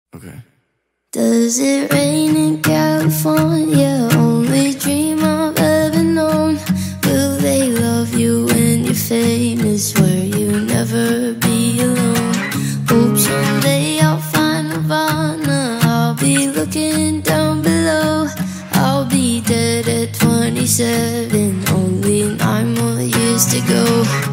Okay. Does it rain in California? Only dream I've ever known. Will they love you when you're famous, where you never be alone? Hope someday I'll find Nirvana. I'll be looking down below. I'll be dead at 27, only 9 more years to go.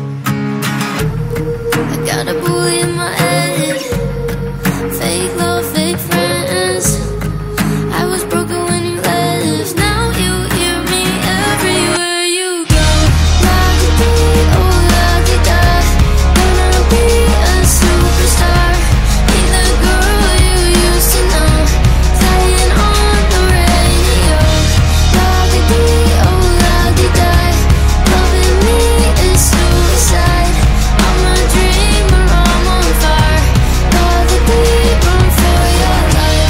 I got a bully in my head, fake love, fake friends. I was broken when you left, now you hear me everywhere you go. La-di-dee, oh la-di-da, gonna be a superstar. Be the girl you used to know, playing on the radio. La-di-dee, oh la-di-da, loving me is suicide. I'm a dreamer, I'm on fire. La-di-dee, run for your life.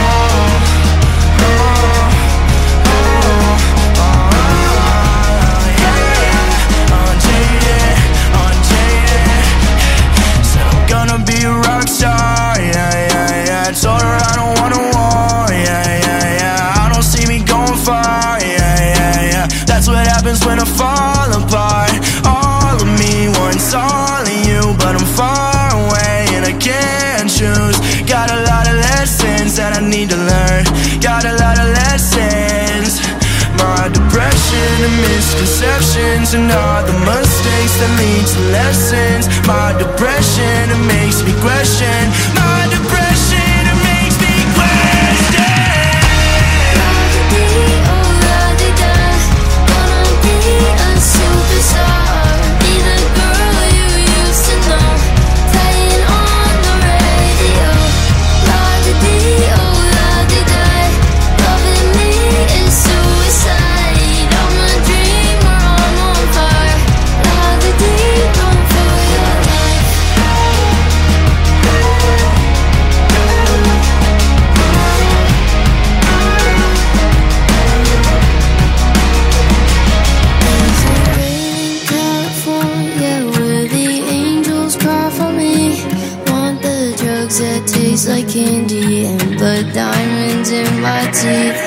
I'm gonna be a rock star, yeah. Told her I don't want a war, yeah. I don't see me going far, yeah. That's what happens when I fall apart. All of me wants all of you, but I'm far away and I can't choose. Got a lot of lessons that I need to learn. Got a lot of lessons. My depression and misconceptions, and all the mistakes that lead to lessons. My depression, it makes me question. My depression, it makes me question. La-di-dee, oh la-di-da, gonna be a superstar. Be the girl you used to know, playing on the radio. La-di-dee, oh la-di-da, loving me is suicide. I'm a dreamer, I'm on fire. La-di-dee, run for your life. There's a rain in California where the angels cry for me. Want the drugs that taste like candy and blood diamonds in my teeth.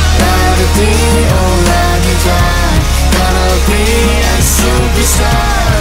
La-di-dee, oh la-di-da, gonna be a superstar.